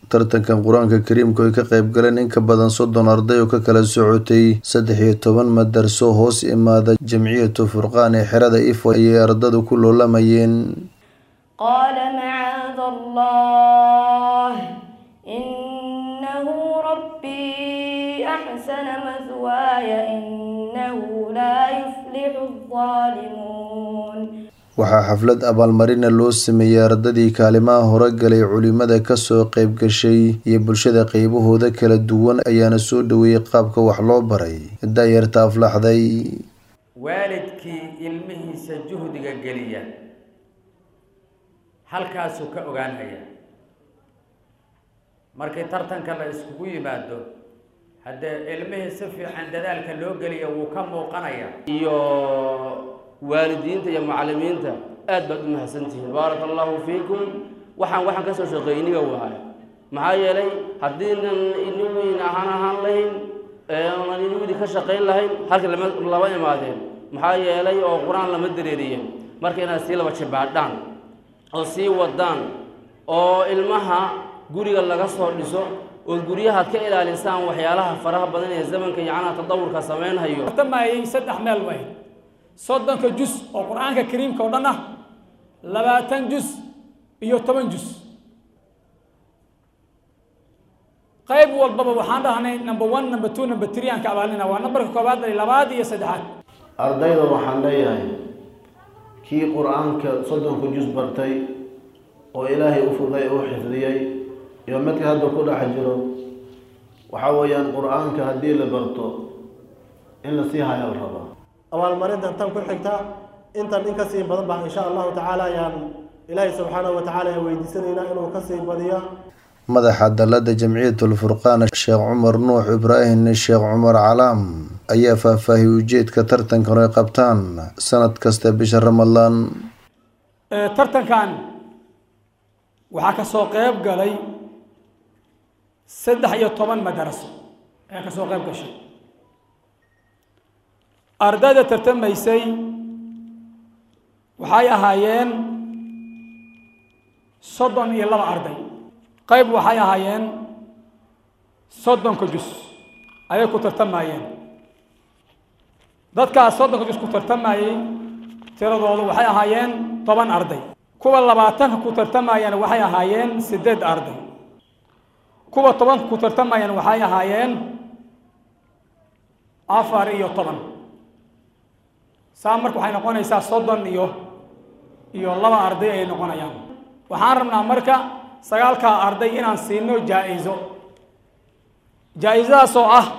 tartankan quraanka kariimka ay ka qayb galeen in ka badan 30 arday oo ka kala socotay 13 madarso hoos imaada jamciyatu Furqaan ee xirada Ifo ay ardadu ku loolamayeen. qala ma'aad Allah innahu rabbi ahsana mathwaya innahu la yuflihu adh-dhalimun. waxaa xaflad abaalmarina loo sameeyay ardadii kaalimaha hore galay culimada ka soo qayb gashay iyo bulshada qaybahooda kala duwan ayaana soo dhaweeyay qaabka wax loo baray daayarta aflaxday. waalidkii ilmihiisa juhdiga geliya halkaasuu ka ogaanaya markay tartanka la iskugu yimaado haddee ilmihii si fiican dadaalka loo geliya wuu ka muuqanaya. iyo waalidiinta iyo macallimiinta aad baad u mahadsantihiin barakallahu fiikum. waxaan ka soo shaqeeyniga waay maxaa yeelay haddii inuu ahaan lahayn aan inuu ka shaqeyn lahayn halka laba imaadeen maxaa yeelay oo quraan lama dareeriyeen marka inaad si laba jibaadhaan oo sii wadaan oo ilmaha guriga laga soo dhiso oo guriyaha ka ilaalisaan waxyaalaha faraha badan ee zamanka yaana tadawurka sameeynayo. tamaayay 3 meel way 30 juz oo quraanka kariimka oo dhan ah 20 juz iyo 10 juz qayb walbaba waxaan dhahnay number 1 number 2 number 3 aan ka abaalina waa numberka koobaad iyo labaad iyo saddexaad. ardayda waxaan leeyahay kii quraanka 30 juz bartay oo ilaahay u fuday oo xifdiyay iyo midka hadda ku dhex jiro waxa weeyaan quraanka hadii la barto in la sii hayo raba abaalmarintan tan ku xigta intan in ka sii badan baa insha Allah ta'ala yaan ilaahay subhanahu wa ta'ala weydiisanayna inuu ka sii badiyo. madaxa dalada jamciyatul Furqaan Sheekh Umar Nuux Ibraahim Sheekh Umar Calaam ayaa faahfaahiyay ujeedka tartankan ay qabtaan sanad kasta bisha Ramadaan. tartankan waxaa ka soo qayb galay 13 madraso ee ka soo qayb gashay. ardayda tartamaysay waxay ahaayeen 32 arday. qayb waxay ahaayeen 30 juz ayay ku tartamayeen. dadka 30 juz ku tartamayay tiradoodu waxay ahaayeen 10 arday. kuwa 20 ku tartamayeen waxay ahaayeen 8 arday. kuwa 10 ku tartamayeen waxay ahaayeen 4 iyo 10. marka waxay noqonaysaa 30 iyo 2 arday ay noqonayaan. waxaan rabnaa marka 9 arday inaan siino jaa'izo. jaa'izaas oo ah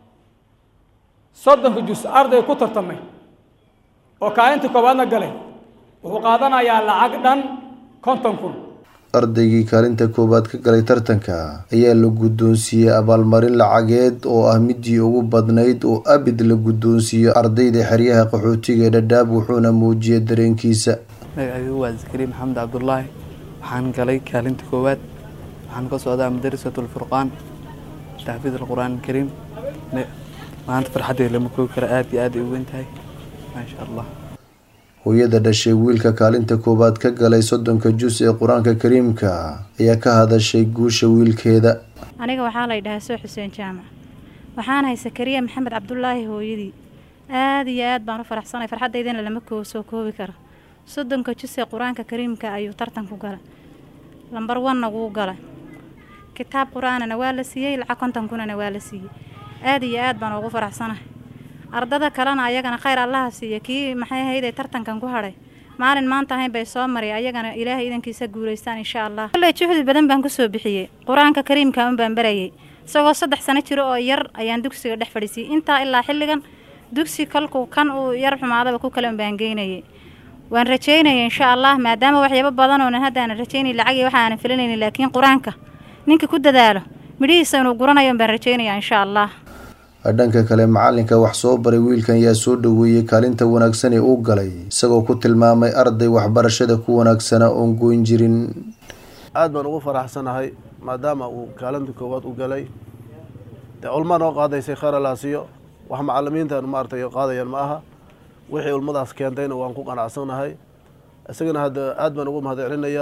30 juz arday ku tartamay oo kaalinta koobaadna galay wuxuu qaadanayaa lacag dhan 50,000. ardaygii kaalinta koobaad ka galay tartanka ayaa la guddoonsiiyay abaalmarin lacageed oo ah midii ugu badnayd oo abid la guddoonsiiyo ardayda xeryaha qaxootiga Dadaab wuxuuna muujiyay dareenkiisa. magacaygu waa Zakariya Maxamed Cabdullaahi waxaan galay kaalinta koobaad waxaan ka socdaa madrasatul Furqaan tahfiid al-Qur'aan al-Kariim maanta farxadii lama koobi karo aad iyo aad u weyn tahay ma sha Allah. hooyada dhashay wiilka kaalinta koobaad ka galay 30 juz ee quraanka kariimka ayaa ka hadashay guusha wiilkeeda. aniga waxaa la yiraahdaa Soo Xuseen Jaamac waxaan hay Zakariya Maxamed Cabdullaahi hooyadii aad iyo aad baan u faraxsanahay farxadeydana lama soo koobi karo. 30 juz ee quraanka kariimka ayuu tartan ku galay. lambar 1 ugu galay. kitaab quraanana waa la siiyay lacag 50 kunana waa la siiyay. aad iyo aad baan ugu faraxsanahay. ardada kalena ayagana khayr Allah siiyo kii maxay hayday tartankan ku haray maalin maanta ahayn bay soo maray ayagana ilaahay idankiisa guuleystaan insha Allah. kulay juhdi badan baan ku soo bixiyay quraanka kariimka baan barayay isagoo 3 sano jiro oo yar ayaan dugsiga dhex fadhiisay inta ilaa xilligan dugsi kalku kan uu yar xumaadaba ku kala baan geynayay. waan rajaynayay insha Allah maadaama waxyaabo badan oo hadda aan rajaynay lacag iyo waxa aan filanayay laakiin quraanka ninka ku dadaalo midhiisa inuu guranayo baan rajaynaya insha Allah. dhanka kale macalinka wax soo baray wiilkan ayaa soo dhaweeyay kaalinta wanaagsan ee uu galay isagoo ku tilmaamay arday waxbarashada ku wanaagsana oo goyn jirin. aad baan ugu faraxsanahay maadaama uu kaalinta koobaad u galay ulma noo qaadaysay khayr Allah siiyo wax macallimiinta maartay qaadayaan ma aha wixii ulmadaas keentayna waan ku qanacsanahay isagana hadda aad baan ugu mahadcelinayaa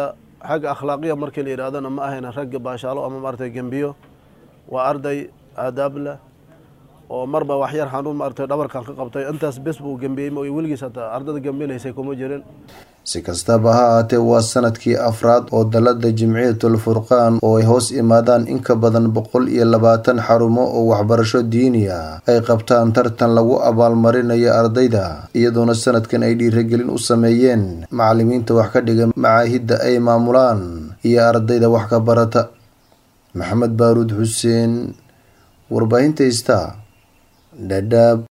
حق أخلاقية مركل إرادة ما هنا رج باشالو أما مرت جنبيه وأرضي آداب له ومربى وحير حنون مرت دبر كان قبطي أنت بس بو جنبيه ويلقي ستا أرض جنبيه ليس يكون مجرين si kastaba ha ahaatee waa sanadkii afraad oo dalada Jamciyatul Furqaan oo ay hoos imaadaan in ka badan 120 xarumo oo waxbarasho diini ah ay qabtaan tartan lagu abaalmarinayo ardayda iyadoona sanadkan ay dhiirigelin u sameeyeen macallimiinta wax ka dhiga macaahidda ay maamulaan iyo ardayda wax ka barata. Maxamed Baaruud Xuseen, warbaahinta Star, Dadaab.